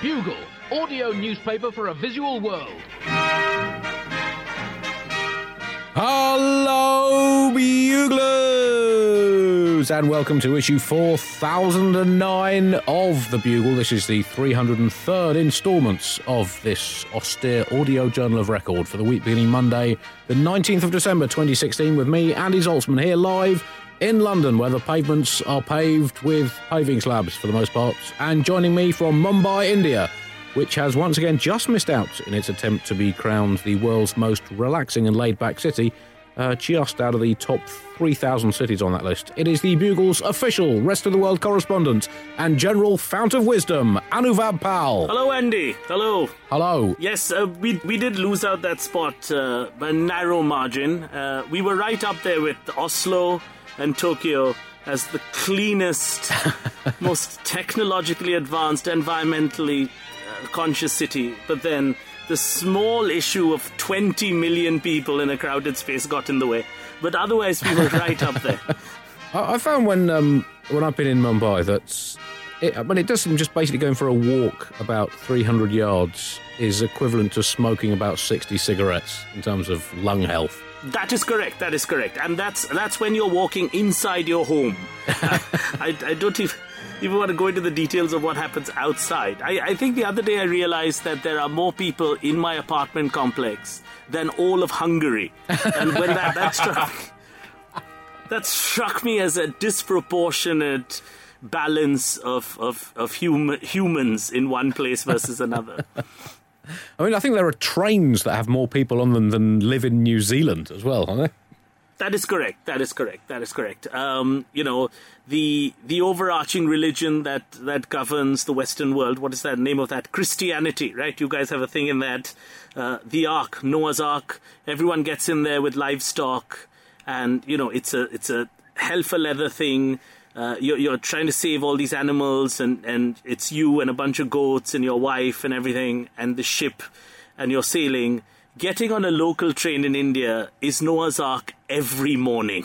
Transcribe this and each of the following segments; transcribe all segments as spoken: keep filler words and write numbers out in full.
Bugle, audio newspaper for a visual world. Hello, Buglers, and welcome to issue four thousand nine of The Bugle. This is the three hundred third instalment of this austere audio journal of record for the week beginning Monday, the nineteenth of December twenty sixteen, with me, Andy Zaltzman, here live in London, where the pavements are paved with paving slabs for the most part, and joining me from Mumbai, India, which has once again just missed out in its attempt to be crowned the world's most relaxing and laid-back city, uh, just out of the top three thousand cities on that list. It is the Bugle's official Rest of the World correspondent and general fount of wisdom, Anuvab Pal. Hello, Andy. Hello. Hello. Yes, uh, we we did lose out that spot uh, by a narrow margin. Uh, we were right up there with Oslo and Tokyo as the cleanest, most technologically advanced, environmentally conscious city, but then the small issue of twenty million people in a crowded space got in the way. But otherwise, we were right up there. I found when um, when I've been in Mumbai that it, I mean, it does seem just basically going for a walk about three hundred yards is equivalent to smoking about sixty cigarettes in terms of lung health. That is correct, that is correct. And that's that's when you're walking inside your home. I, I don't even... even want to go into the details of what happens outside. I, I think the other day I realized that there are more people in my apartment complex than all of Hungary. And when that, that struck that struck me as a disproportionate balance of, of, of hum, humans in one place versus another. I mean, I think there are trains that have more people on them than live in New Zealand as well, aren't they? That is correct. That is correct. That is correct. Um, you know, the the overarching religion that, that governs the Western world, what is that name of that? Christianity, right? You guys have a thing in that. Uh, the Ark, Noah's Ark, everyone gets in there with livestock, and, you know, it's a it's a hell for leather thing. Uh, you're, you're trying to save all these animals, and, and it's you and a bunch of goats and your wife and everything, and the ship, and you're sailing. Getting on a local train in India is Noah's Ark every morning.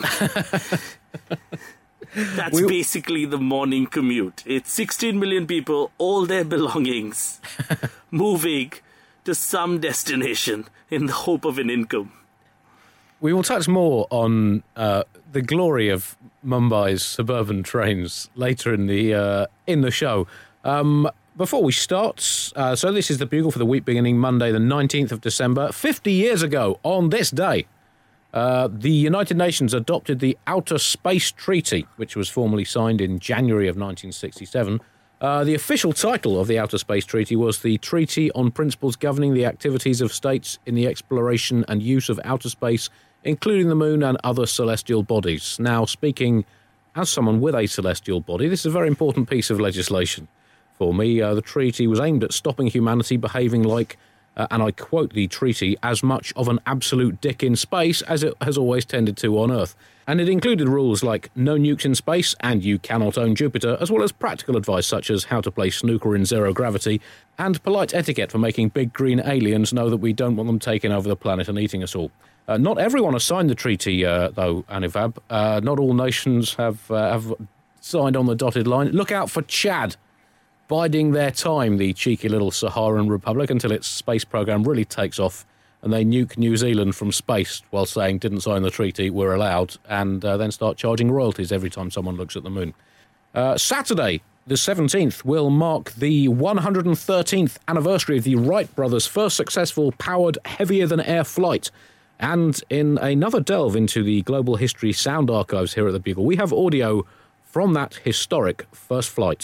That's we... basically the morning commute. It's sixteen million people, all their belongings, moving to some destination in the hope of an income. We will touch more on uh, the glory of Mumbai's suburban trains later in the uh, in the show. Um Before we start, uh, so this is the Bugle for the week beginning Monday, the nineteenth of December. fifty years ago, on this day, uh, the United Nations adopted the Outer Space Treaty, which was formally signed in January of nineteen sixty-seven. Uh, the official title of the Outer Space Treaty was the Treaty on Principles Governing the Activities of States in the Exploration and Use of Outer Space, including the Moon and other celestial bodies. Now, speaking as someone with a celestial body, this is a very important piece of legislation. For me, uh, the treaty was aimed at stopping humanity behaving like, uh, and I quote the treaty, as much of an absolute dick in space as it has always tended to on Earth. And it included rules like no nukes in space and you cannot own Jupiter, as well as practical advice such as how to play snooker in zero gravity, and polite etiquette for making big green aliens know that we don't want them taking over the planet and eating us all. Uh, not everyone has signed the treaty, uh, though, Anuvab. Uh, not all nations have, uh, have signed on the dotted line. Look out for Chad, biding their time, the cheeky little Saharan republic, until its space program really takes off and they nuke New Zealand from space while saying didn't sign the treaty, we're allowed, and uh, then start charging royalties every time someone looks at the moon. Uh, Saturday, the seventeenth, will mark the one hundred thirteenth anniversary of the Wright brothers' first successful powered heavier-than-air flight. And in another delve into the global history sound archives here at the Bugle, we have audio from that historic first flight.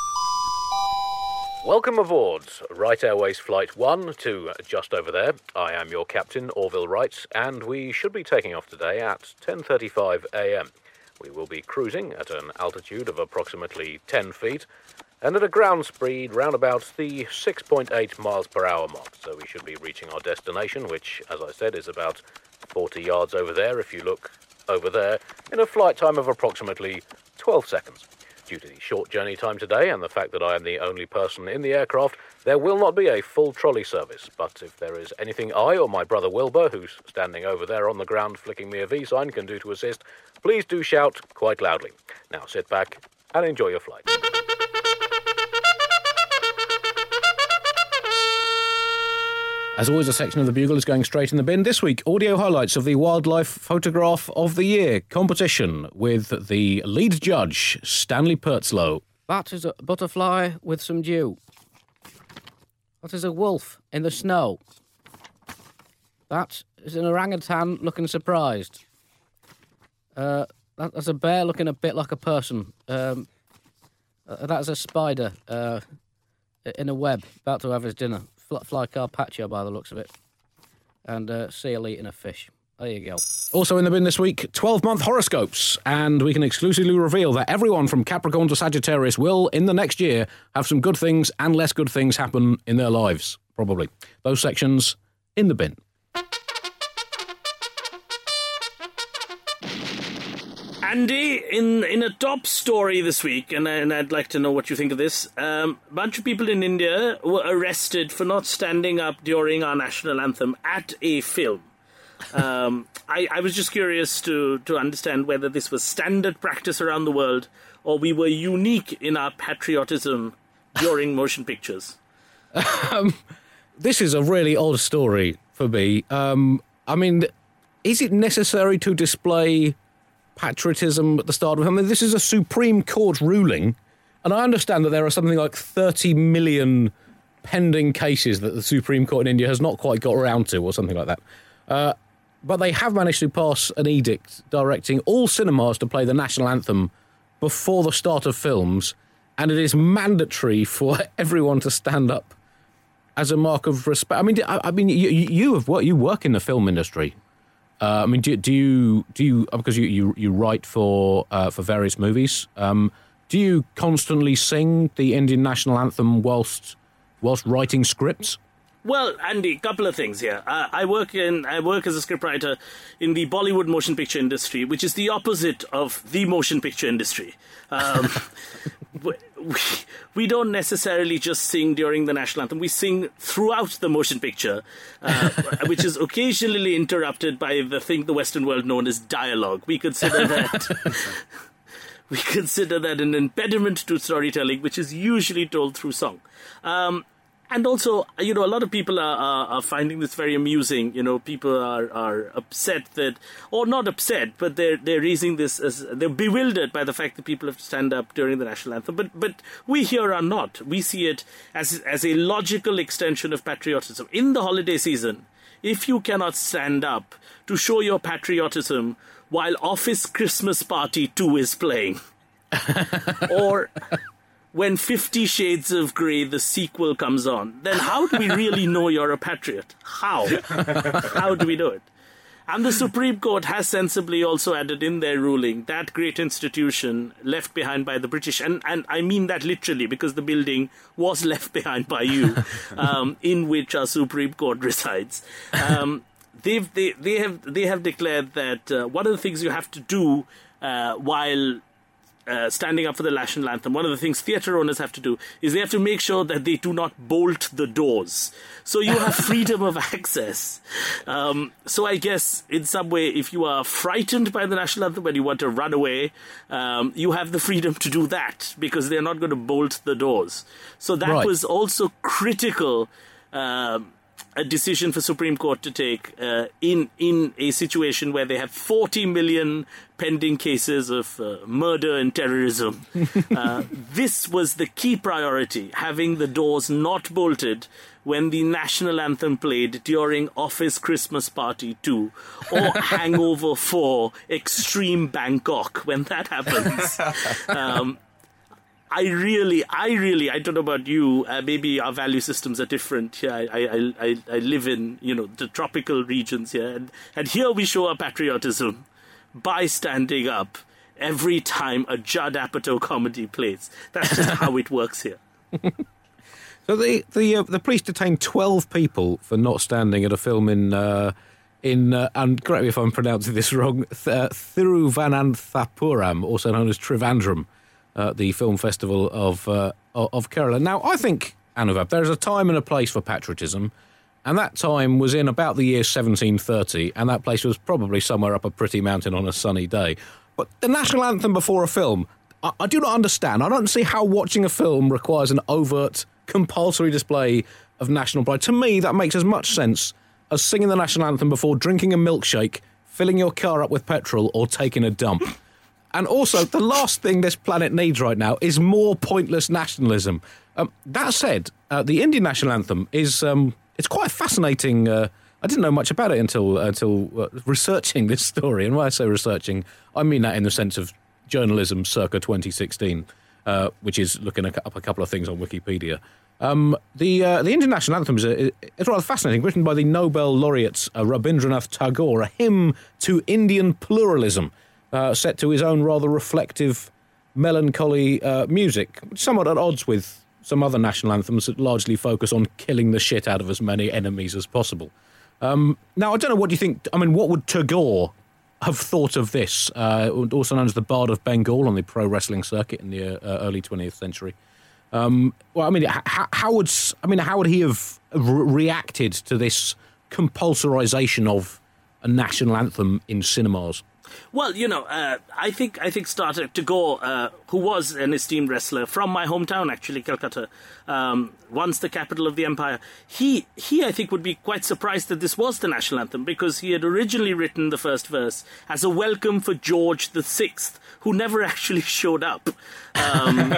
Welcome aboard Wright Airways Flight one to just over there. I am your captain, Orville Wright, and we should be taking off today at ten thirty-five a.m. We will be cruising at an altitude of approximately ten feet and at a ground speed round about the six point eight miles per hour mark. So we should be reaching our destination, which, as I said, is about forty yards over there if you look over there, in a flight time of approximately twelve seconds. Due to the short journey time today and the fact that I am the only person in the aircraft, there will not be a full trolley service. But if there is anything I or my brother Wilbur, who's standing over there on the ground flicking me a V sign, can do to assist, please do shout quite loudly. Now sit back and enjoy your flight. As always, a section of the Bugle is going straight in the bin. This week, audio highlights of the Wildlife Photograph of the Year competition with the lead judge, Stanley Pertzlow. That is a butterfly with some dew. That is a wolf in the snow. That is an orangutan looking surprised. Uh, that, that's a bear looking a bit like a person. Um, uh, that's a spider uh, in a web, about to have his dinner. Fly carpaccio by the looks of it. And uh, seal eating a fish. There you go. Also in the bin this week, twelve-month horoscopes. And we can exclusively reveal that everyone from Capricorn to Sagittarius will, in the next year, have some good things and less good things happen in their lives. Probably. Those sections in the bin. Andy, in, in a top story this week, and, and I'd like to know what you think of this, um, a bunch of people in India were arrested for not standing up during our national anthem at a film. Um, I, I was just curious to, to understand whether this was standard practice around the world or we were unique in our patriotism during motion pictures. Um, this is a really odd story for me. Um, I mean, is it necessary to display patriotism at the start of it? I mean, this is a Supreme Court ruling, and I understand that there are something like thirty million pending cases that the Supreme Court in India has not quite got around to, or something like that. Uh, but they have managed to pass an edict directing all cinemas to play the national anthem before the start of films, and it is mandatory for everyone to stand up as a mark of respect. I mean, I, I mean, you, you have what you work in the film industry. Uh, I mean, do, do you do you because you, you, you write for uh, for various movies? Um, do you constantly sing the Indian national anthem whilst whilst writing scripts? Well, Andy, a couple of things here. Uh, I work in I work as a scriptwriter in the Bollywood motion picture industry, which is the opposite of the motion picture industry. Um, we, we don't necessarily just sing during the national anthem. We sing throughout the motion picture, uh, which is occasionally interrupted by the thing the Western world known as dialogue. We consider that we consider that an impediment to storytelling, which is usually told through song. Um, And also, you know, a lot of people are, are, are finding this very amusing. You know, people are, are upset that, or not upset, but they're they're raising this as they're bewildered by the fact that people have to stand up during the national anthem. But but we here are not. We see it as as a logical extension of patriotism in the holiday season. If you cannot stand up to show your patriotism while Office Christmas Party two is playing, or when Fifty Shades of Grey, the sequel, comes on, then how do we really know you're a patriot? How? How do we do it? And the Supreme Court has sensibly also added in their ruling that great institution left behind by the British, and, and I mean that literally because the building was left behind by you, um, in which our Supreme Court resides. Um, they've, they, they, have, they have declared that uh, one of the things you have to do uh, while Uh, standing up for the national anthem, one of the things theatre owners have to do is they have to make sure that they do not bolt the doors. So you have freedom of access. Um, so I guess, in some way, if you are frightened by the national anthem and you want to run away, um, you have the freedom to do that because they're not going to bolt the doors. So that Right. was also critical, um, a decision for Supreme Court to take uh, in in a situation where they have forty million pending cases of uh, murder and terrorism. uh, this was the key priority, having the doors not bolted when the national anthem played during Office Christmas Party two or Hangover four Extreme Bangkok. When that happens, um, I really, I really, I don't know about you, uh, maybe our value systems are different here. I, I, I, I live in, you know, the tropical regions here, and, and here we show our patriotism by standing up every time a Judd Apatow comedy plays. That's just how it works here. So the the uh, the police detained twelve people for not standing at a film in uh, in uh, and correct me if I'm pronouncing this wrong, Th- uh, Thiruvananthapuram, also known as Trivandrum, uh, the film festival of uh, of Kerala. Now, I think, Anuvab, there is a time and a place for patriotism, and that time was in about the year seventeen thirty, and that place was probably somewhere up a pretty mountain on a sunny day. But the national anthem before a film, I, I do not understand. I don't see how watching a film requires an overt, compulsory display of national pride. To me, that makes as much sense as singing the national anthem before drinking a milkshake, filling your car up with petrol, or taking a dump. And also, the last thing this planet needs right now is more pointless nationalism. Um, that said, uh, the Indian national anthem is um, it's quite fascinating. Uh, I didn't know much about it until until uh, researching this story. And when I say researching, I mean that in the sense of journalism circa twenty sixteen, uh, which is looking up a couple of things on Wikipedia. Um, the uh, the Indian national anthem is a, it's rather fascinating, written by the Nobel laureate uh, Rabindranath Tagore, a hymn to Indian pluralism. Uh, set to his own rather reflective, melancholy uh, music, somewhat at odds with some other national anthems that largely focus on killing the shit out of as many enemies as possible. Um, now, I don't know what you think. I mean, what would Tagore have thought of this? Uh, also known as the Bard of Bengal on the pro wrestling circuit in the uh, early twentieth century. Um, well, I mean, how, how would I mean, how would he have re- reacted to this compulsorization of a national anthem in cinemas? Well, you know, uh, I think I think Starter Tagore, uh, who was an esteemed wrestler from my hometown, actually, Calcutta, um, once the capital of the empire, he, he, I think, would be quite surprised that this was the national anthem, because he had originally written the first verse as a welcome for George the Sixth, who never actually showed up. Um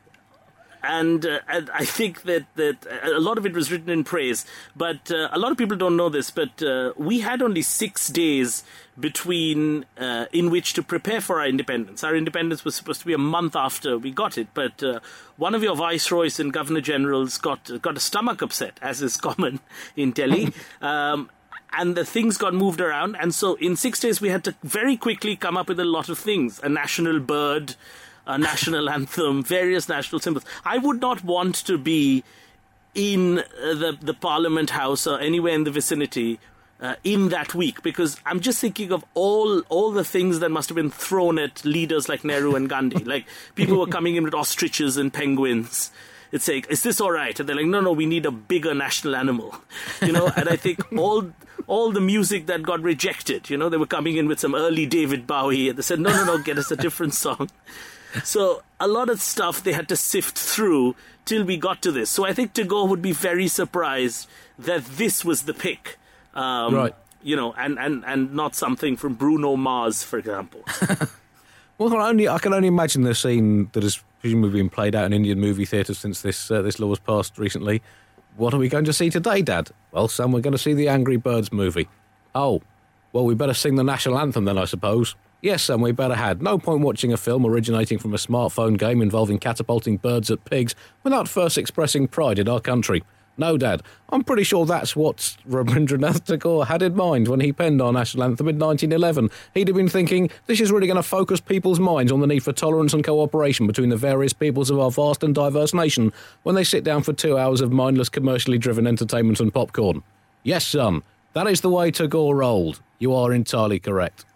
And, uh, and I think that, that a lot of it was written in praise. But uh, a lot of people don't know this, but uh, we had only six days between uh, in which to prepare for our independence. Our independence was supposed to be a month after we got it. But uh, one of your viceroys and governor-generals got, got a stomach upset, as is common in Delhi. um, and the things got moved around. And so in six days, we had to very quickly come up with a lot of things. A national bird, a national anthem, various national symbols. I would not want to be in uh, the, the Parliament House or anywhere in the vicinity uh, in that week, because I'm just thinking of all all the things that must have been thrown at leaders like Nehru and Gandhi. Like, people were coming in with ostriches and penguins. It's like, is this all right? And they're like, no, no, we need a bigger national animal. You know, and I think all all the music that got rejected, you know, they were coming in with some early David Bowie, and they said, no, no, no, get us a different song. So a lot of stuff they had to sift through till we got to this. So I think Tagore would be very surprised that this was the pick. Um, right. You know, and, and, and not something from Bruno Mars, for example. Well, I, only, I can only imagine the scene that has presumably been played out in Indian movie theatres since this uh, this law was passed recently. What are we going to see today, Dad? Well, son, we're going to see the Angry Birds movie. Oh, well, we better sing the national anthem then, I suppose. Yes, son, we better had. No point watching a film originating from a smartphone game involving catapulting birds at pigs without first expressing pride in our country. No, Dad, I'm pretty sure that's what Rabindranath Tagore had in mind when he penned our national anthem in nineteen eleven. He'd have been thinking, this is really going to focus people's minds on the need for tolerance and cooperation between the various peoples of our vast and diverse nation when they sit down for two hours of mindless, commercially driven entertainment and popcorn. Yes, son, that is the way Tagore rolled. You are entirely correct.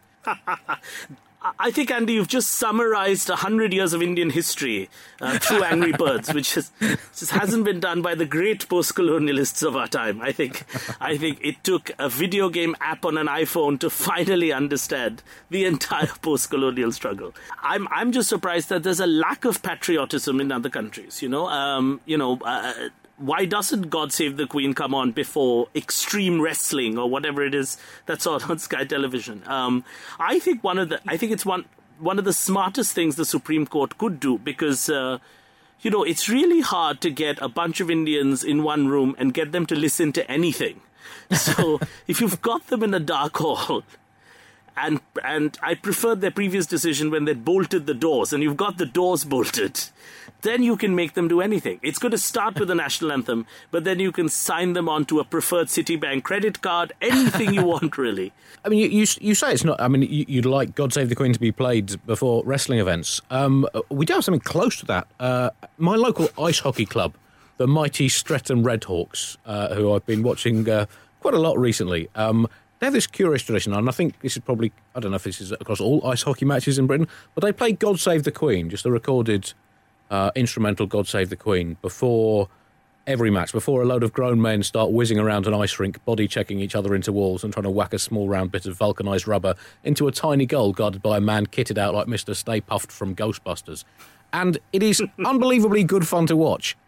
I think, Andy, you've just summarized a hundred years of Indian history uh, through Angry Birds, which has, just hasn't been done by the great post-colonialists of our time. I think, I think it took a video game app on an iPhone to finally understand the entire post-colonial struggle. I'm, I'm just surprised that there's a lack of patriotism in other countries. You know, um, you know. Uh, Why doesn't God Save the Queen come on before Extreme Wrestling or whatever it is that's on, on Sky Television? Um, I think one of the, I think it's one one of the smartest things the Supreme Court could do, because uh, you know, it's really hard to get a bunch of Indians in one room and get them to listen to anything. So if you've got them in a dark hall, and and I preferred their previous decision when they bolted the doors, and you've got the doors bolted, then you can make them do anything. It's going to start with the national anthem, but then you can sign them onto a preferred Citibank credit card, anything you want, really. I mean, you, you you say it's not, I mean, you, you'd like God Save the Queen to be played before wrestling events. Um, we do have something close to that. Uh, my local ice hockey club, the mighty Streatham Redhawks, uh, who I've been watching uh, quite a lot recently, um, they have this curious tradition, and I think this is probably, I don't know if this is across all ice hockey matches in Britain, but they play God Save the Queen, just a recorded uh, instrumental God Save the Queen, before every match, before a load of grown men start whizzing around an ice rink, body-checking each other into walls and trying to whack a small round bit of vulcanised rubber into a tiny goal guarded by a man kitted out like Mister Stay Puft from Ghostbusters. And it is unbelievably good fun to watch.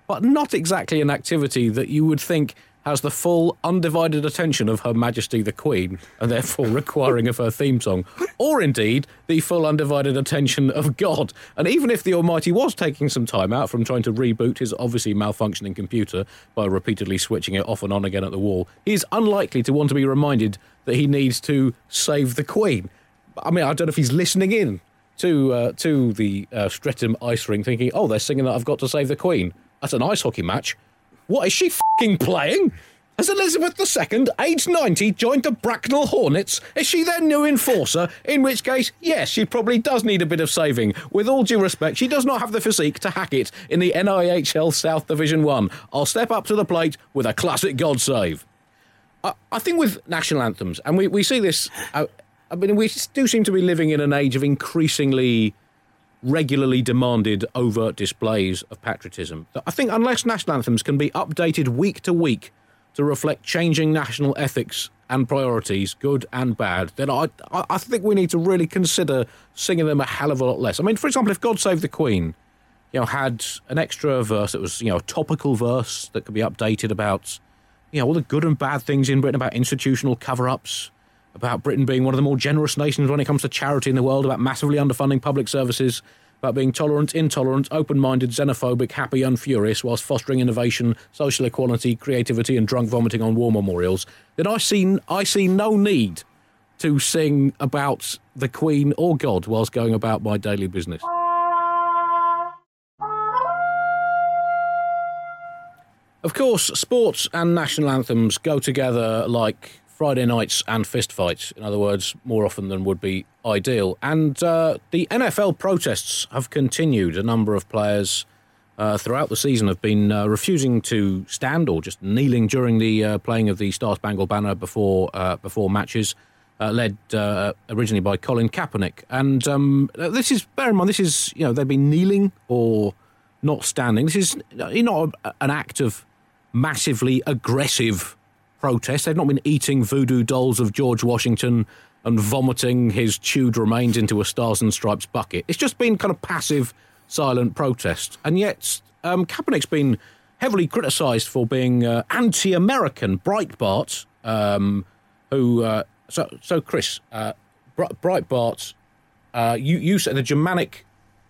but not exactly an activity that you would think has the full, undivided attention of Her Majesty the Queen, and therefore requiring of her theme song, or indeed the full, undivided attention of God. And even if the Almighty was taking some time out from trying to reboot his obviously malfunctioning computer by repeatedly switching it off and on again at the wall, he's unlikely to want to be reminded that he needs to save the Queen. I mean, I don't know if he's listening in to uh, to the uh, Streatham ice rink thinking, oh, they're singing that I've got to save the Queen. That's an ice hockey match. What, is she f***ing playing? Has Elizabeth the Second, aged ninety, joined the Bracknell Hornets? Is she their new enforcer? In which case, yes, she probably does need a bit of saving. With all due respect, she does not have the physique to hack it in the N I H L South Division one. I'll step up to the plate with a classic God save. I, I think with national anthems, and we, we see this, uh, I mean, we do seem to be living in an age of increasingly regularly demanded overt displays of patriotism. I think unless national anthems can be updated week to week to reflect changing national ethics and priorities, good and bad, then I, I think we need to really consider singing them a hell of a lot less. I mean, for example, if God Save the Queen, you know, had an extra verse that was, you know, a topical verse that could be updated about, you know, all the good and bad things in Britain, about institutional cover-ups, about Britain being one of the more generous nations when it comes to charity in the world, about massively underfunding public services, about being tolerant, intolerant, open-minded, xenophobic, happy and furious, whilst fostering innovation, social equality, creativity and drunk vomiting on war memorials, then I see, I see no need to sing about the Queen or God whilst going about my daily business. Of course, sports and national anthems go together like Friday nights and fistfights, in other words, more often than would be ideal. And uh, the N F L protests have continued. A number of players uh, throughout the season have been uh, refusing to stand or just kneeling during the uh, playing of the Star Spangled Banner before uh, before matches, uh, led uh, originally by Colin Kaepernick. And um, this is, bear in mind, this is, you know, they've been kneeling or not standing. This is not an act of massively aggressive protest. They've not been eating voodoo dolls of George Washington and vomiting his chewed remains into a Stars and Stripes bucket. It's just been kind of passive, silent protest. And yet, um, Kaepernick's been heavily criticised for being uh, anti-American. Breitbart, um, who... Uh, so, so, Chris, uh, Breitbart, uh, you, you said the Germanic...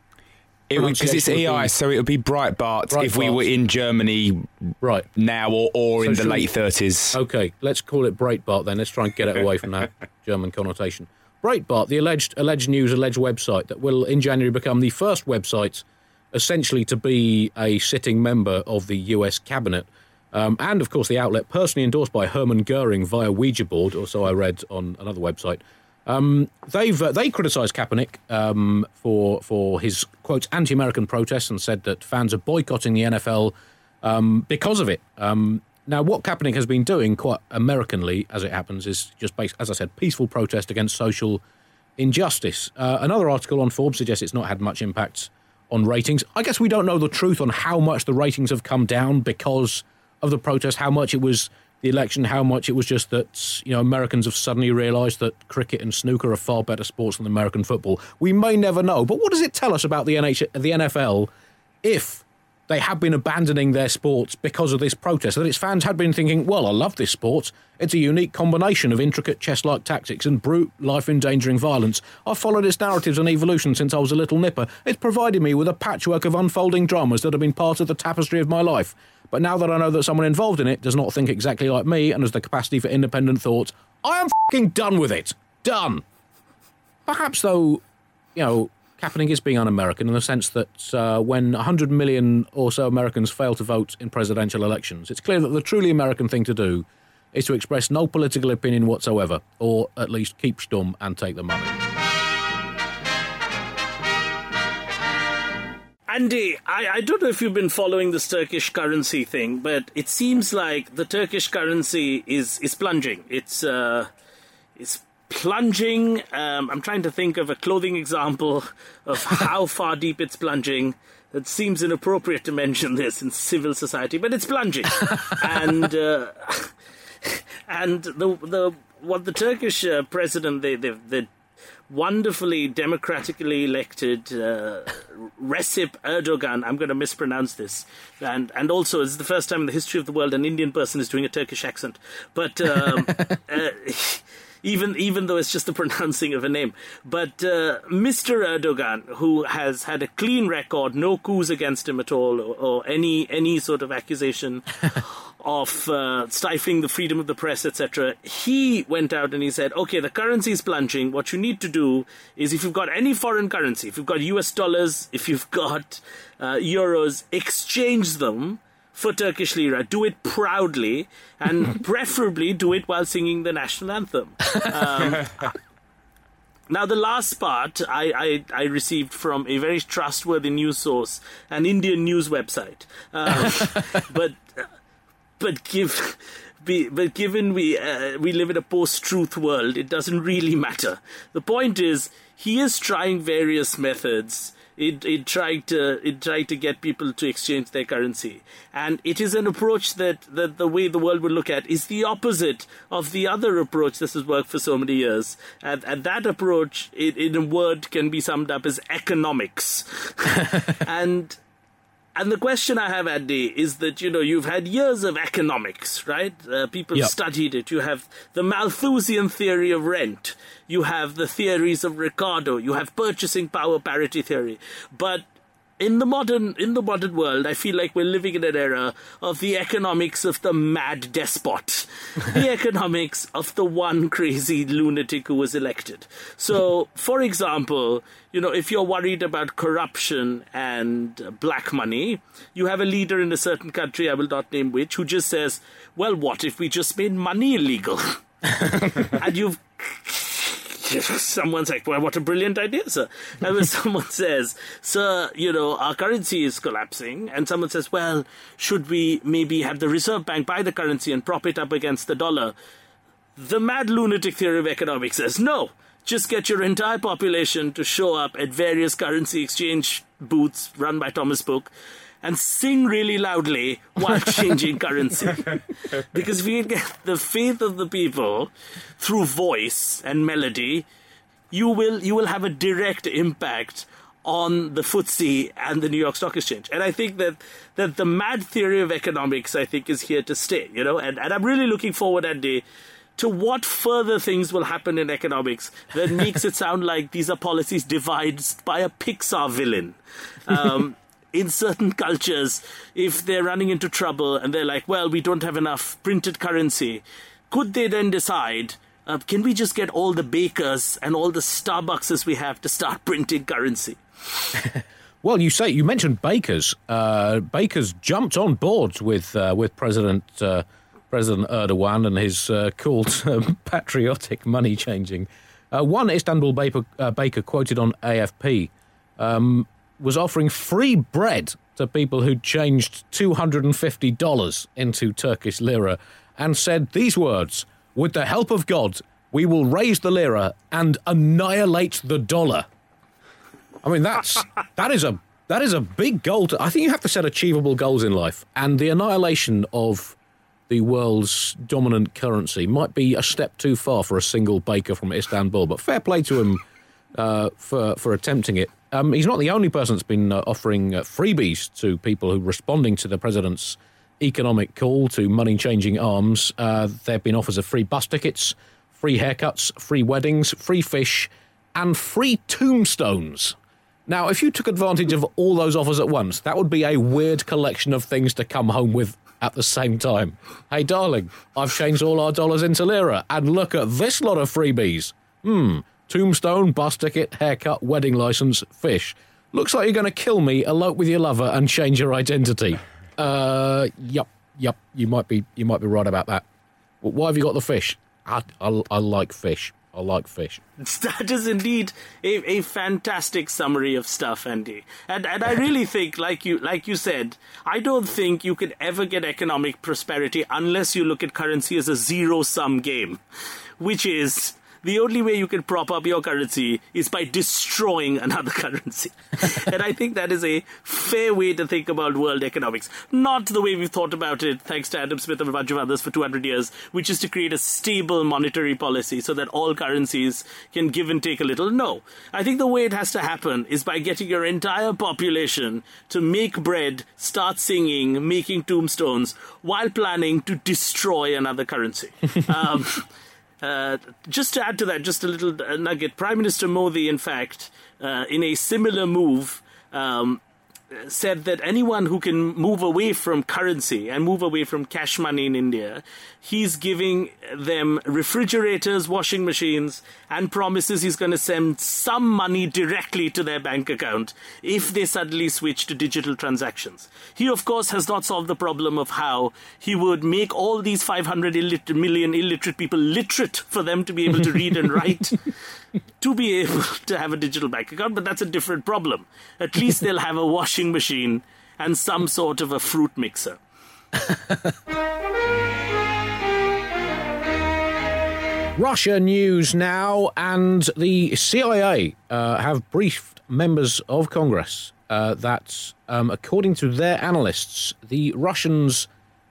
Because it's E I, so it would be Breitbart, Breitbart if we were in Germany right now or, or so in the late we, thirties. OK, let's call it Breitbart then. Let's try and get it away from that German connotation. Breitbart, the alleged alleged news, alleged website that will in January become the first website essentially to be a sitting member of the U S cabinet. Um, and, of course, the outlet personally endorsed by Hermann Goering via Ouija board, or so I read on another website. Um, they've uh, they criticised Kaepernick um, for for his, quote, anti-American protests and said that fans are boycotting the N F L um, because of it. Um, now, what Kaepernick has been doing, quite Americanly, as it happens, is just, based, as I said, peaceful protest against social injustice. Uh, another article on Forbes suggests it's not had much impact on ratings. I guess we don't know the truth on how much the ratings have come down because of the protest, how much it was the election, how much it was just that, you know, Americans have suddenly realised that cricket and snooker are far better sports than American football. We may never know. But what does it tell us about the N H- the N F L if they have been abandoning their sports because of this protest? That its fans had been thinking, well, I love this sport. It's a unique combination of intricate chess-like tactics and brute, life-endangering violence. I've followed its narratives and evolution since I was a little nipper. It's provided me with a patchwork of unfolding dramas that have been part of the tapestry of my life. But now that I know that someone involved in it does not think exactly like me and has the capacity for independent thought, I am f***ing done with it. Done. Perhaps, though, you know, Kaepernick is being un-American in the sense that uh, when one hundred million or so Americans fail to vote in presidential elections, it's clear that the truly American thing to do is to express no political opinion whatsoever, or at least keep stum and take the money. Andy, I, I don't know if you've been following this Turkish currency thing, but it seems like the Turkish currency is, is plunging. It's uh, it's plunging. Um, I'm trying to think of a clothing example of how far deep it's plunging. It seems inappropriate to mention this in civil society, but it's plunging. and uh, and the the what the Turkish uh, president they they they wonderfully democratically elected uh, Recep Erdogan. I'm going to mispronounce this. And and also, it's the first time in the history of the world an Indian person is doing a Turkish accent. But um, uh, even even though it's just the pronouncing of a name. But uh, Mister Erdogan, who has had a clean record, no coups against him at all, or, or any any sort of accusation of uh, stifling the freedom of the press, et cetera, he went out and he said, okay, the currency is plunging. What you need to do is, if you've got any foreign currency, if you've got U S dollars, if you've got uh, euros, exchange them for Turkish lira. Do it proudly, and preferably do it while singing the national anthem. Um, Now, the last part I, I, I received from a very trustworthy news source, an Indian news website. Uh, but but give, be, but given we uh, we live in a post-truth world, it doesn't really matter. The point is, he is trying various methods. It, it tried to it tried to get people to exchange their currency, and it is an approach that, that the way the world would look at is the opposite of the other approach this has worked for so many years. And, and that approach, it, in a word, can be summed up as economics. and and the question I have, Andy, is that, you know, you've had years of economics, right? Uh, people yep. have studied it. You have the Malthusian theory of rent. You have the theories of Ricardo. You have purchasing power parity theory. But in the modern in the modern world, I feel like we're living in an era of the economics of the mad despot, the economics of the one crazy lunatic who was elected. So, for example, you know, if you're worried about corruption and black money, you have a leader in a certain country, I will not name which, who just says, well, what if we just made money illegal? And you've... Someone's like, well, what a brilliant idea, sir. And when someone says, sir, you know, our currency is collapsing, and someone says, well, should we maybe have the Reserve Bank buy the currency and prop it up against the dollar? The mad lunatic theory of economics says, no, just get your entire population to show up at various currency exchange booths run by Thomas Book and sing really loudly while changing currency. Because if you get the faith of the people through voice and melody, you will you will have a direct impact on the F T S E and the New York Stock Exchange. And I think that, that the mad theory of economics, I think, is here to stay, you know, and, and I'm really looking forward, Andy, to what further things will happen in economics that makes it sound like these are policies devised by a Pixar villain. Um, in certain cultures, if they're running into trouble and they're like, well, we don't have enough printed currency, could they then decide, uh, can we just get all the bakers and all the Starbuckses we have to start printing currency? Well, you say you mentioned bakers. Uh, bakers jumped on board with uh, with President uh, President Erdogan and his uh, call to patriotic money changing. Uh, one Istanbul baker, uh, baker quoted on A F P um, was offering free bread to people who changed two hundred fifty dollars into Turkish lira and said these words, with the help of God, we will raise the lira and annihilate the dollar. I mean, that's that is a that is a big goal. To, I think you have to set achievable goals in life, and the annihilation of the world's dominant currency might be a step too far for a single baker from Istanbul, but fair play to him uh, for, for attempting it. Um, he's not the only person that's been uh, offering uh, freebies to people who are responding to the president's economic call to money-changing arms. Uh, there have been offers of free bus tickets, free haircuts, free weddings, free fish, and free tombstones. Now, if you took advantage of all those offers at once, that would be a weird collection of things to come home with at the same time. Hey, darling, I've changed all our dollars into lira, and look at this lot of freebies. Hmm, tombstone, bus ticket, haircut, wedding license, fish. Looks like you're going to kill me, elope with your lover, and change your identity. Uh, yup, yup, you might be you might be right about that. Well, why have you got the fish? I, I, I like fish. I like fish. That is indeed a, a fantastic summary of stuff, Andy. And and I really think, like you like you said, I don't think you could ever get economic prosperity unless you look at currency as a zero-sum game, which is the only way you can prop up your currency is by destroying another currency. And I think that is a fair way to think about world economics. Not the way we've thought about it, thanks to Adam Smith and a bunch of others for two hundred years, which is to create a stable monetary policy so that all currencies can give and take a little. No. I think the way it has to happen is by getting your entire population to make bread, start singing, making tombstones, while planning to destroy another currency. um, uh, just to add to that, just a little nugget, Prime Minister Modi, in fact, uh, in a similar move, um, said that anyone who can move away from currency and move away from cash money in India, he's giving them refrigerators, washing machines, and promises he's going to send some money directly to their bank account if they suddenly switch to digital transactions. He, of course, has not solved the problem of how he would make all these five hundred illiter- million illiterate people literate for them to be able to read and write, to be able to have a digital bank account, but that's a different problem. At least they'll have a washing machine and some sort of a fruit mixer. Russia news now, and the C I A uh, have briefed members of Congress uh, that, um, according to their analysts, the Russians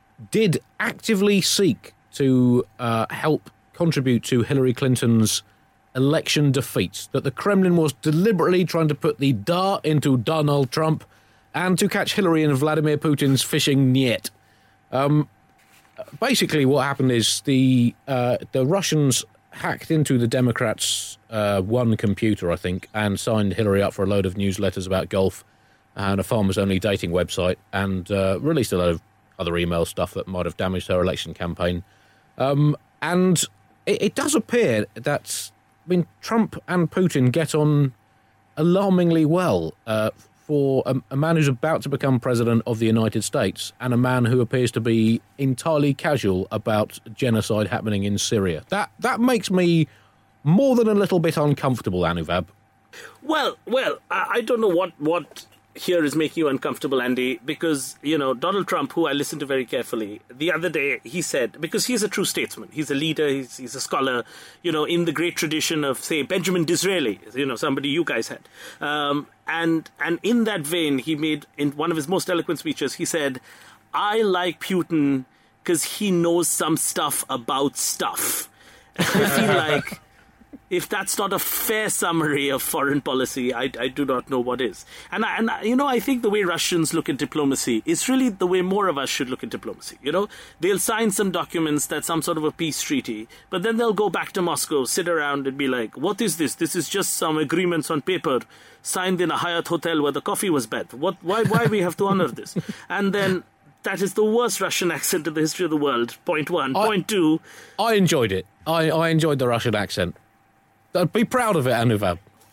did actively seek to uh, help contribute to Hillary Clinton's election defeat, that the Kremlin was deliberately trying to put the dart into Donald Trump and to catch Hillary in Vladimir Putin's fishing net. Um, basically, what happened is the uh, the Russians hacked into the Democrats' uh, one computer, I think, and signed Hillary up for a load of newsletters about golf and a farmers-only dating website, and uh, released a load of other email stuff that might have damaged her election campaign. Um, and it, it does appear that, I mean, Trump and Putin get on alarmingly well uh, for a, a man who's about to become president of the United States and a man who appears to be entirely casual about genocide happening in Syria. That that makes me more than a little bit uncomfortable, Anuvab. Well, well, I, I don't know what, what here is making you uncomfortable, Andy, because, you know, Donald Trump, who I listened to very carefully, the other day he said, because he's a true statesman, he's a leader, he's, he's a scholar, you know, in the great tradition of, say, Benjamin Disraeli, you know, somebody you guys had. Um, and and in that vein, he made, in one of his most eloquent speeches, he said, I like Putin because he knows some stuff about stuff. I feel like if that's not a fair summary of foreign policy, I, I do not know what is. And, I, and I, you know, I think the way Russians look at diplomacy is really the way more of us should look at diplomacy. You know, they'll sign some documents that's some sort of a peace treaty, but then they'll go back to Moscow, sit around and be like, what is this? This is just some agreements on paper signed in a Hyatt hotel where the coffee was bad. What? Why, why we have to honor this? And then that is the worst Russian accent in the history of the world. Point one. I, Point two. I enjoyed it. I, I enjoyed the Russian accent. I'd be proud of it, Anuvab.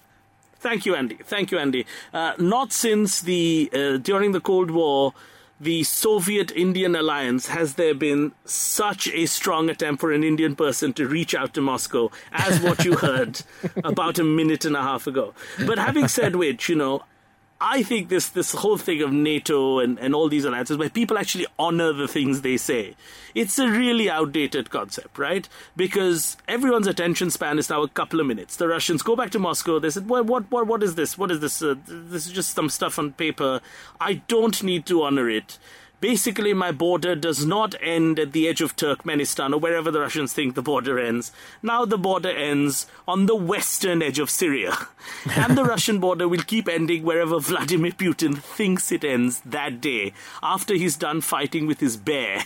Thank you, Andy. Thank you, Andy. Uh, not since the uh, during the Cold War, the Soviet-Indian alliance has there been such a strong attempt for an Indian person to reach out to Moscow as what you heard about a minute and a half ago. But having said which, you know, I think this this whole thing of NATO and, and all these alliances where people actually honor the things they say, it's a really outdated concept, right? Because everyone's attention span is now a couple of minutes. The Russians go back to Moscow. They said, well, what, what, what is this? What is this? Uh, this is just some stuff on paper. I don't need to honor it. Basically, my border does not end at the edge of Turkmenistan or wherever the Russians think the border ends. Now the border ends on the western edge of Syria. And the Russian border will keep ending wherever Vladimir Putin thinks it ends that day, after he's done fighting with his bear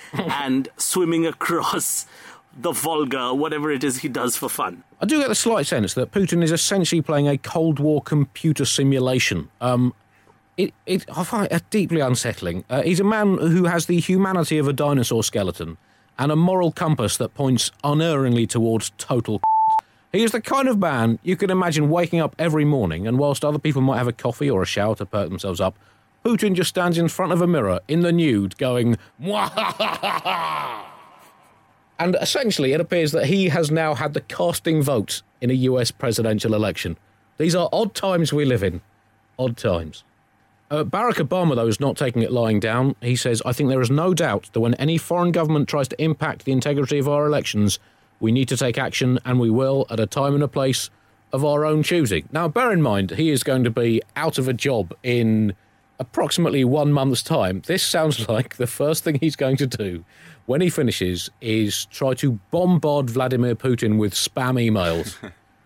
and swimming across the Volga, whatever it is he does for fun. I do get the slight sense that Putin is essentially playing a Cold War computer simulation. Um... It, it, I find it deeply unsettling. Uh, he's a man who has the humanity of a dinosaur skeleton and a moral compass that points unerringly towards total He is the kind of man you can imagine waking up every morning, and whilst other people might have a coffee or a shower to perk themselves up, Putin just stands in front of a mirror in the nude going, Mwahahaha! And essentially it appears that he has now had the casting vote in a U S presidential election. These are odd times we live in. Odd times. Uh, Barack Obama, though, is not taking it lying down. He says, I think there is no doubt that when any foreign government tries to impact the integrity of our elections, We need to take action, and we will, at a time and a place of our own choosing. Now, bear in mind, he is going to be out of a job in approximately one month's time. This sounds like the first thing he's going to do when he finishes is try to bombard Vladimir Putin with spam emails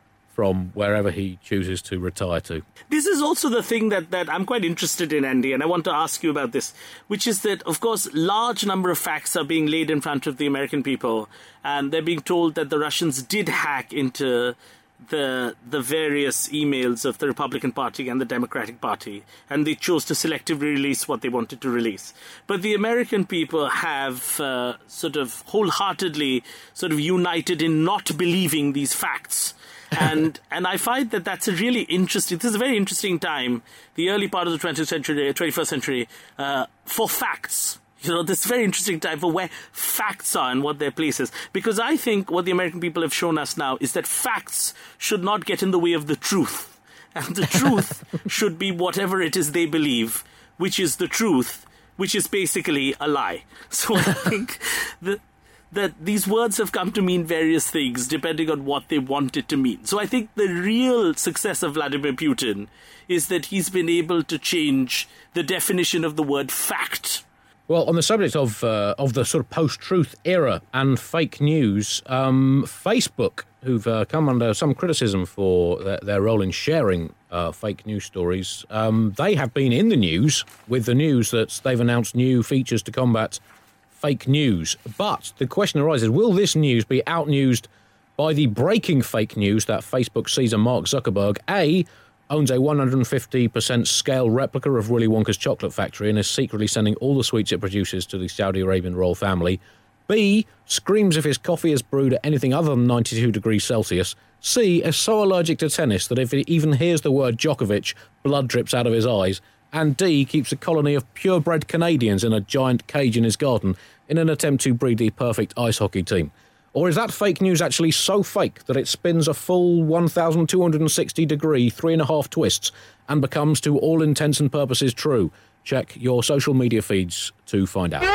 from wherever he chooses to retire to. This is also the thing that, that I'm quite interested in, Andy, and I want to ask you about this, which is that, of course, large number of facts are being laid in front of the American people, and they're being told that the Russians did hack into the the various emails of the Republican Party and the Democratic Party, and they chose to selectively release what they wanted to release. But the American people have uh, sort of wholeheartedly sort of united in not believing these facts. and and I find that that's a really interesting, this is a very interesting time, the early part of the twentieth century, twenty-first century, uh, for facts. You know, this is a very interesting time for where facts are and what their place is. Because I think what the American people have shown us now is that facts should not get in the way of the truth. And the truth should be whatever it is they believe, which is the truth, which is basically a lie. So I think that that these words have come to mean various things depending on what they want it to mean. So I think the real success of Vladimir Putin is that he's been able to change the definition of the word fact. Well, on the subject of uh, of the sort of post-truth era and fake news, um, Facebook, who've uh, come under some criticism for their, their role in sharing uh, fake news stories, um, they have been in the news with the news that they've announced new features to combat fake news. But the question arises, will this news be outnewsed by the breaking fake news that Facebook Caesar Mark Zuckerberg, A, owns a one hundred fifty percent scale replica of Willy Wonka's chocolate factory and is secretly sending all the sweets it produces to the Saudi Arabian royal family. B, screams if his coffee is brewed at anything other than ninety-two degrees Celsius. C, is so allergic to tennis that if he even hears the word Djokovic, blood drips out of his eyes. And D, keeps a colony of purebred Canadians in a giant cage in his garden in an attempt to breed the perfect ice hockey team. Or is that fake news actually so fake that it spins a full one thousand two hundred sixty degree, three and a half twists and becomes, to all intents and purposes, true? Check your social media feeds to find out.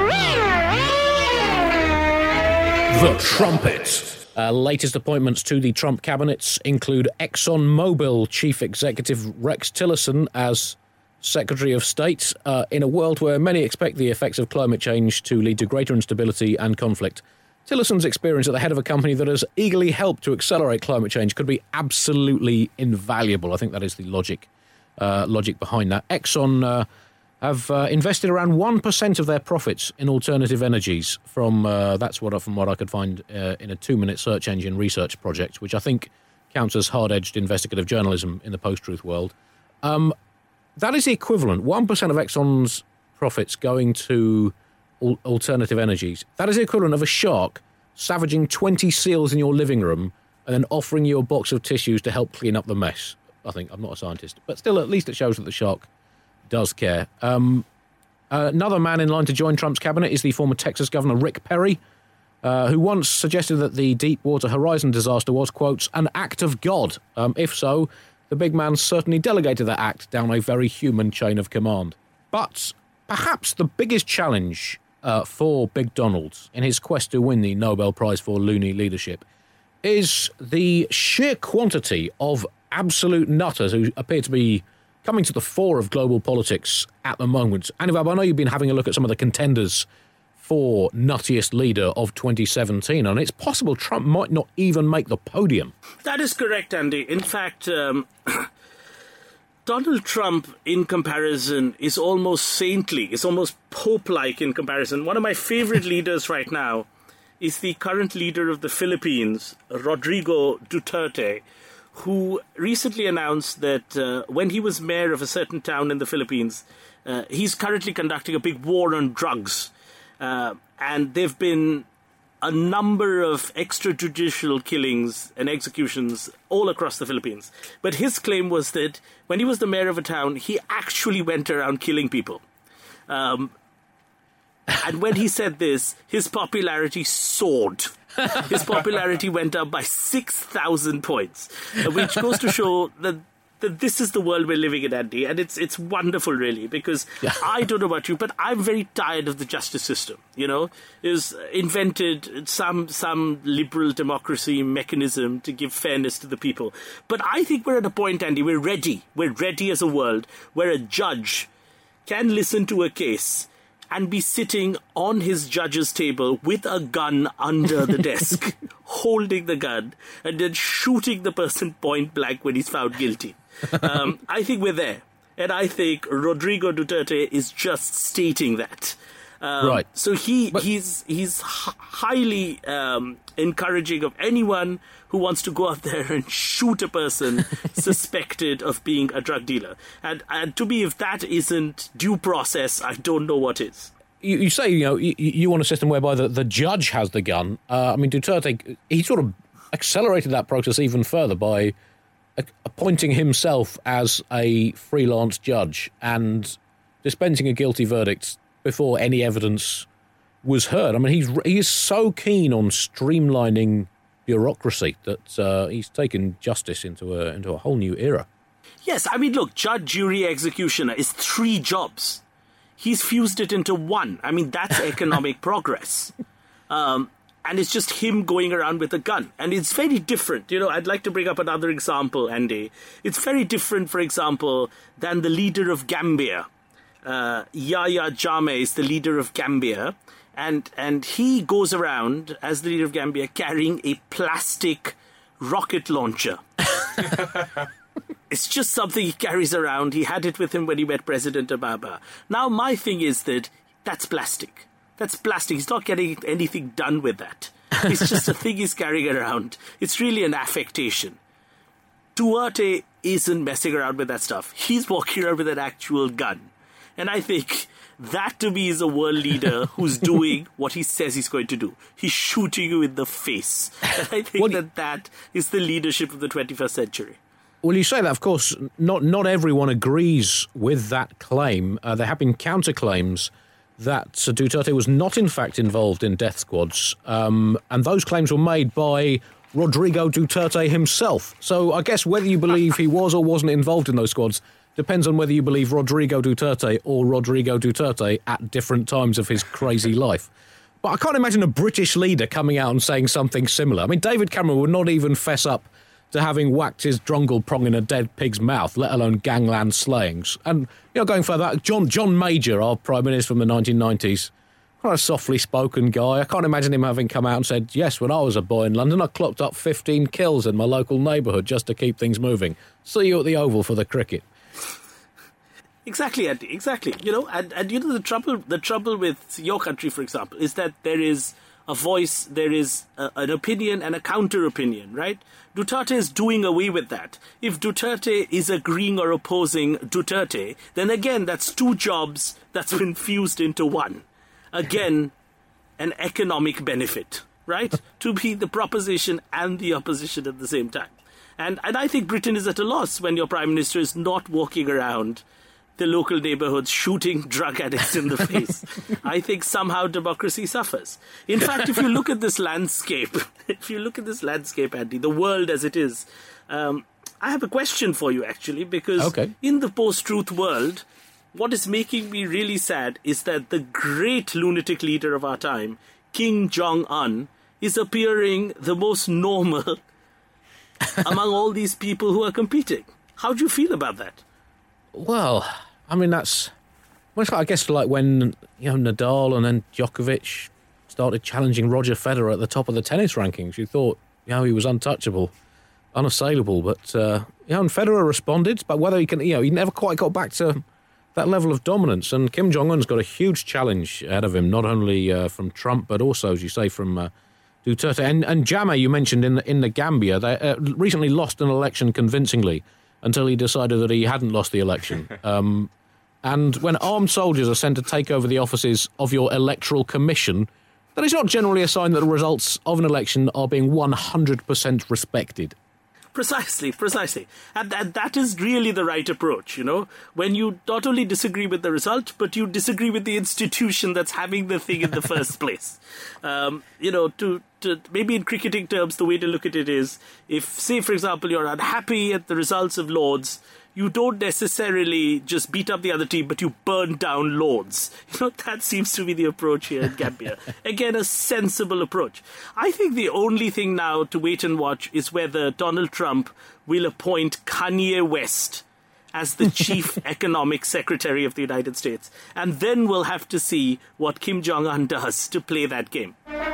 The Trumpet. Uh, latest appointments to the Trump cabinets include ExxonMobil Chief Executive Rex Tillerson as Secretary of State, uh, in a world where many expect the effects of climate change to lead to greater instability and conflict. Tillerson's experience at the head of a company that has eagerly helped to accelerate climate change could be absolutely invaluable. I think that is the logic uh, logic behind that. Exxon uh, have uh, invested around one percent of their profits in alternative energies. From uh, that's what from what I could find uh, in a two-minute search engine research project, which I think counts as hard-edged investigative journalism in the post-truth world. Um, that is the equivalent, one percent of Exxon's profits going to alternative energies. That is the equivalent of a shark savaging twenty seals in your living room and then offering you a box of tissues to help clean up the mess. I think, I'm not a scientist, but still, at least it shows that the shark does care. Um, uh, another man in line to join Trump's cabinet is the former Texas Governor Rick Perry, uh, who once suggested that the Deepwater Horizon disaster was, quote, an act of God. Um, if so, the big man certainly delegated that act down a very human chain of command. But perhaps the biggest challenge Uh, for Big Donald in his quest to win the Nobel Prize for Loony Leadership is the sheer quantity of absolute nutters who appear to be coming to the fore of global politics at the moment. Anuvab, I know you've been having a look at some of the contenders for nuttiest leader of twenty seventeen, and it's possible Trump might not even make the podium. That is correct, Andy. In fact, um, Donald Trump, in comparison, is almost saintly, is almost pope-like in comparison. One of my favorite leaders right now is the current leader of the Philippines, Rodrigo Duterte, who recently announced that uh, when he was mayor of a certain town in the Philippines, uh, he's currently conducting a big war on drugs. Uh, and there have been a number of extrajudicial killings and executions all across the Philippines. But his claim was that when he was the mayor of a town, he actually went around killing people. Um, and when he said this, his popularity soared. His popularity went up by six thousand points, which goes to show that that this is the world we're living in, Andy, and it's it's wonderful, really, because yeah. I don't know about you, but I'm very tired of the justice system. You know, it was invented some some liberal democracy mechanism to give fairness to the people. But I think we're at a point, Andy, we're ready. We're ready as a world where a judge can listen to a case and be sitting on his judge's table with a gun under the desk, holding the gun, and then shooting the person point blank when he's found guilty. Um, I think we're there. And I think Rodrigo Duterte is just stating that. Um, right. So he but- he's he's h- highly um, encouraging of anyone who wants to go out there and shoot a person suspected of being a drug dealer. And, and to me, if that isn't due process, I don't know what is. You, you say, you know, you, you want a system whereby the, the judge has the gun. Uh, I mean, Duterte, he sort of accelerated that process even further by appointing himself as a freelance judge and dispensing a guilty verdict before any evidence was heard. I mean, he's he is so keen on streamlining bureaucracy that uh, he's taken justice into a into a whole new era. Yes, I mean, look, judge, jury, executioner is three jobs. He's fused it into one. I mean, that's economic progress. Um, and it's just him going around with a gun. And it's very different. You know, I'd like to bring up another example, Andy. It's very different, for example, than the leader of Gambia. Uh, Yahya Jammeh is the leader of Gambia. And and he goes around, as the leader of Gambia, carrying a plastic rocket launcher. It's just something he carries around. He had it with him when he met President Obama. Now, my thing is that that's plastic. That's plastic. He's not getting anything done with that. It's just a thing he's carrying around. It's really an affectation. Duterte isn't messing around with that stuff. He's walking around with an actual gun. And I think that, to me, is a world leader who's doing what he says he's going to do. He's shooting you in the face. And I think well, that that is the leadership of the twenty-first century. Well, you say that, of course, not not everyone agrees with that claim. Uh, there have been counterclaims that Duterte was not, in fact, involved in death squads. Um, and those claims were made by Rodrigo Duterte himself. So I guess whether you believe he was or wasn't involved in those squads depends on whether you believe Rodrigo Duterte or Rodrigo Duterte at different times of his crazy life. But I can't imagine a British leader coming out and saying something similar. I mean, David Cameron would not even fess up to having whacked his drungle prong in a dead pig's mouth, let alone gangland slayings. And, you know, going further, John John Major, our Prime Minister from the nineteen nineties, quite a softly spoken guy. I can't imagine him having come out and said, yes, when I was a boy in London, I clocked up fifteen kills in my local neighbourhood just to keep things moving. See you at the Oval for the cricket. Exactly, Andy, exactly. You know, and, and you know, the trouble the trouble with your country, for example, is that there is a voice, there is a, an opinion and a counter-opinion, right? Duterte is doing away with that. If Duterte is agreeing or opposing Duterte, then again, that's two jobs that's been fused into one. Again, an economic benefit, right? To be the proposition and the opposition at the same time. And and I think Britain is at a loss when your Prime Minister is not walking around the local neighborhoods shooting drug addicts in the face. I think somehow democracy suffers. In fact, if you look at this landscape, if you look at this landscape, Andy, the world as it is, um, I have a question for you, actually, because okay. in the post-truth world, what is making me really sad is that the great lunatic leader of our time, Kim Jong-un, is appearing the most normal among all these people who are competing. How do you feel about that? Well, I mean, that's, well, I guess, like when, you know, Nadal and then Djokovic started challenging Roger Federer at the top of the tennis rankings. You thought, you know, he was untouchable, unassailable. But, uh, you know, and Federer responded, but whether he can, you know, he never quite got back to that level of dominance. And Kim Jong-un's got a huge challenge ahead of him, not only uh, from Trump, but also, as you say, from uh, Duterte. And, and Jammeh, you mentioned in the, in the Gambia, they uh, recently lost an election convincingly until he decided that he hadn't lost the election. Um, and when armed soldiers are sent to take over the offices of your electoral commission, that is not generally a sign that the results of an election are being one hundred percent respected. Precisely, precisely. And, and that is really the right approach, you know, when you not only disagree with the result, but you disagree with the institution that's having the thing in the first place. Um, you know, to uh, maybe in cricketing terms, the way to look at it is, if, say, for example, you're unhappy at the results of Lords, you don't necessarily just beat up the other team, but you burn down Lords. You know, that seems to be the approach here in Gambia. Again, a sensible approach. I think the only thing now to wait and watch is whether Donald Trump will appoint Kanye West as the chief economic secretary of the United States. And then we'll have to see what Kim Jong-un does to play that game.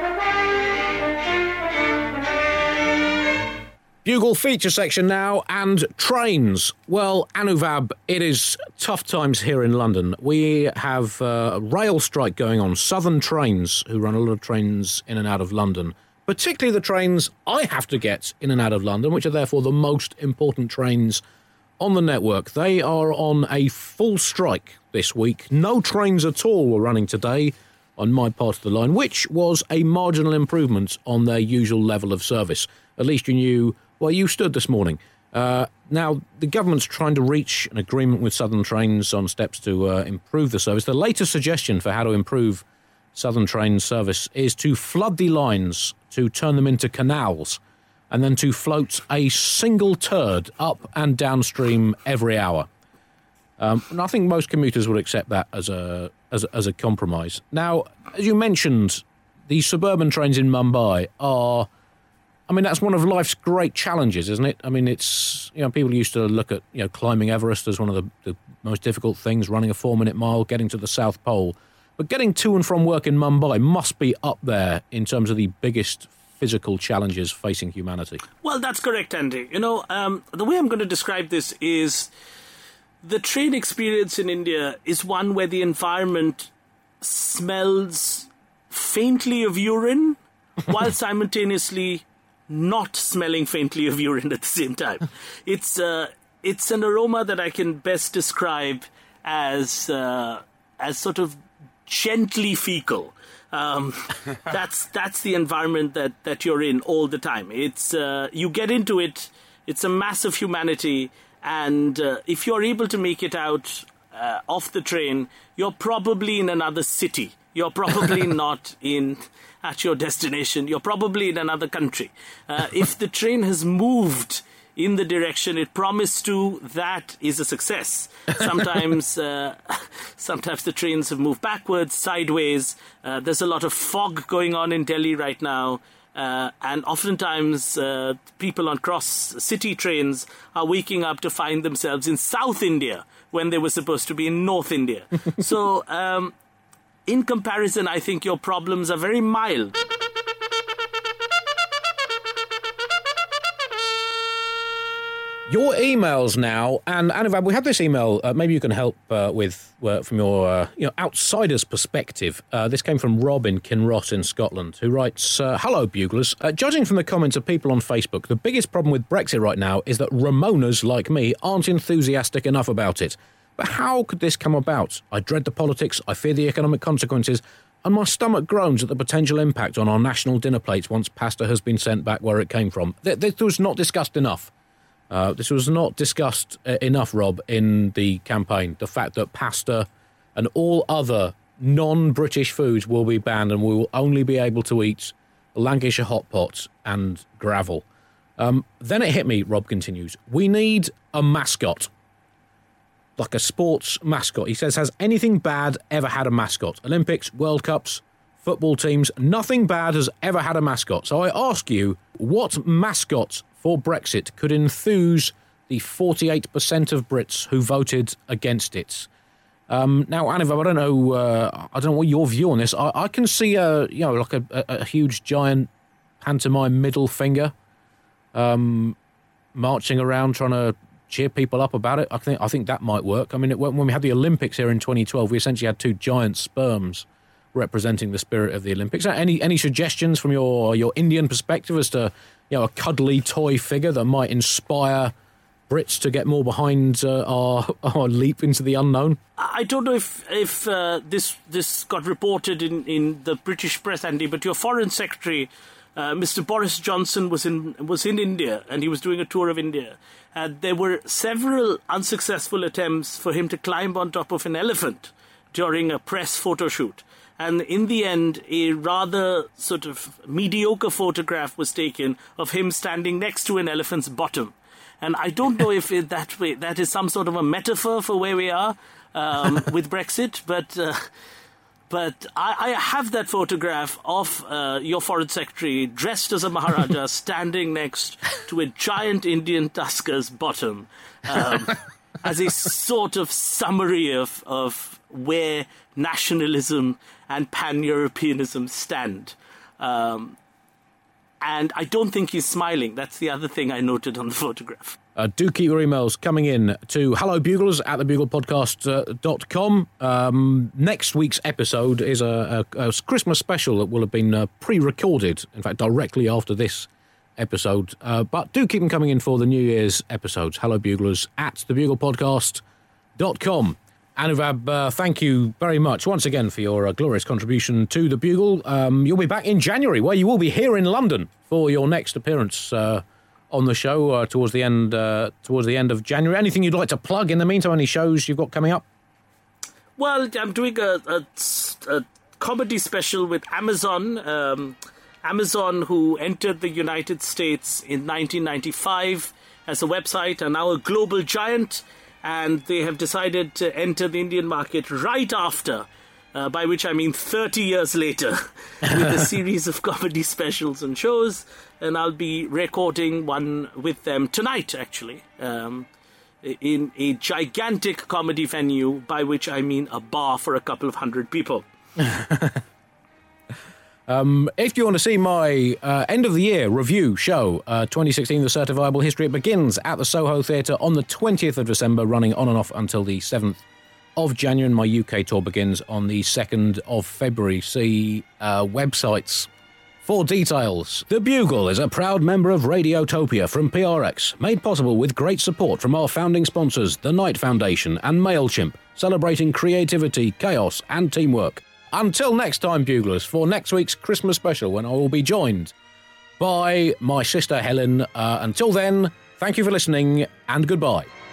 Bugle feature section now, and trains. Well, Anuvab, it is tough times here in London. We have a rail strike going on. Southern Trains, who run a lot of trains in and out of London, particularly the trains I have to get in and out of London, which are therefore the most important trains on the network. They are on a full strike this week. No trains at all were running today on my part of the line, which was a marginal improvement on their usual level of service. At least you knew where you stood this morning. Uh, now, the government's trying to reach an agreement with Southern Trains on steps to uh, improve the service. The latest suggestion for how to improve Southern Trains service is to flood the lines, to turn them into canals, and then to float a single turd up and downstream every hour. Um, and I think most commuters would accept that as a, as a as a compromise. Now, as you mentioned, the suburban trains in Mumbai are, I mean, that's one of life's great challenges, isn't it? I mean, it's, you know, people used to look at, you know, climbing Everest as one of the, the most difficult things, running a four-minute mile, getting to the South Pole. But getting to and from work in Mumbai must be up there in terms of the biggest physical challenges facing humanity. Well, that's correct, Andy. You know, um, the way I'm going to describe this is the train experience in India is one where the environment smells faintly of urine while simultaneously not smelling faintly of urine at the same time. It's uh, it's an aroma that I can best describe as uh, as sort of gently fecal. Um, that's that's the environment that, that you're in all the time. It's uh, you get into it. It's a mass of humanity, and uh, if you're able to make it out uh, off the train, you're probably in another city. You're probably not in at your destination. You're probably in another country. Uh, if the train has moved in the direction it promised to, that is a success. Sometimes uh, sometimes the trains have moved backwards, sideways. Uh, there's a lot of fog going on in Delhi right now. Uh, and oftentimes uh, people on cross-city trains are waking up to find themselves in South India when they were supposed to be in North India. So um, in comparison, I think your problems are very mild. Your emails now, and Anuvab, we have this email. Uh, maybe you can help uh, with uh, from your uh, you know outsider's perspective. Uh, this came from Rob in Kinross in Scotland, who writes, uh, "Hello, Buglers. Uh, judging from the comments of people on Facebook, the biggest problem with Brexit right now is that Ramonas like me aren't enthusiastic enough about it. But how could this come about? I dread the politics. I fear the economic consequences." And my stomach groans at the potential impact on our national dinner plates once pasta has been sent back where it came from. Th- this was not discussed enough. Uh, this was not discussed uh, enough, Rob, in the campaign. The fact that pasta and all other non-British foods will be banned and we will only be able to eat Lancashire hot pot and gravel. Um, then it hit me, Rob continues, we need a mascot. Like a sports mascot. He says, has anything bad ever had a mascot? Olympics, World Cups, football teams, nothing bad has ever had a mascot. So I ask you, what mascot for Brexit could enthuse the forty-eight percent of Brits who voted against it? Um, now, Anuvab, I don't know. Uh, I don't know what your view on this. I, I can see a, you know, like a, a, a huge, giant pantomime middle finger, um, marching around trying to cheer people up about it. I think I think that might work. I mean, it, when we had the Olympics here in twenty twelve, we essentially had two giant sperms representing the spirit of the Olympics. Any any suggestions from your your Indian perspective as to, you know, a cuddly toy figure that might inspire Brits to get more behind uh, our our leap into the unknown? I don't know if if uh, this this got reported in, in the British press, Andy, but your Foreign Secretary, uh, Mister Boris Johnson, was in was in India and he was doing a tour of India. And there were several unsuccessful attempts for him to climb on top of an elephant during a press photo shoot. And in the end, a rather sort of mediocre photograph was taken of him standing next to an elephant's bottom. And I don't know if it, that way that is some sort of a metaphor for where we are um, with Brexit, but uh, but I, I have that photograph of uh, your foreign secretary dressed as a Maharaja standing next to a giant Indian tusker's bottom um, as a sort of summary of, of where nationalism and pan-Europeanism stand. Um, and I don't think he's smiling. That's the other thing I noted on the photograph. Uh, do keep your emails coming in to hello buglers at the bugle podcast dot com. Um, next week's episode is a, a, a Christmas special that will have been uh, pre-recorded, in fact, directly after this episode. Uh, but do keep them coming in for the New Year's episodes. hello buglers at the bugle podcast dot com. Anuvab, uh, thank you very much once again for your uh, glorious contribution to the Bugle. Um, you'll be back in January, where you will be here in London for your next appearance uh, on the show uh, towards the end uh, towards the end of January. Anything you'd like to plug in the meantime? Any shows you've got coming up? Well, I'm doing a, a, a comedy special with Amazon. Um, Amazon, who entered the United States in nineteen ninety-five as a website, are now a global giant. And they have decided to enter the Indian market right after, uh, by which I mean thirty years later, with a series of comedy specials and shows. And I'll be recording one with them tonight, actually, um, in a gigantic comedy venue, by which I mean a bar for a couple of hundred people. Um, if you want to see my uh, end of the year review show, uh, twenty sixteen The Certifiable History, it begins at the Soho Theatre on the twentieth of December, running on and off until the seventh of January. And my U K tour begins on the second of February. See uh, websites for details. The Bugle is a proud member of Radiotopia from P R X, made possible with great support from our founding sponsors, the Knight Foundation and MailChimp, celebrating creativity, chaos and teamwork. Until next time, Buglers, for next week's Christmas special, when I will be joined by my sister Helen. Uh, until then, thank you for listening, and goodbye.